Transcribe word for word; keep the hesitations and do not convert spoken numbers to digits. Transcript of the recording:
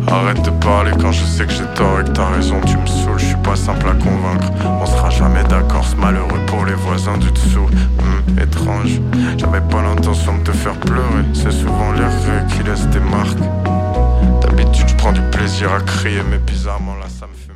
Arrête de parler quand je sais que j'ai tort et que t'as raison. Tu me saoules, je suis pas simple à convaincre. On sera jamais d'accord, c'est malheureux pour les voisins du dessous. Hum, étrange, j'avais pas l'intention de te faire pleurer. C'est souvent les rêves qui laissent des marques. D'habitude je prends du plaisir à crier, mais bizarrement là ça me fait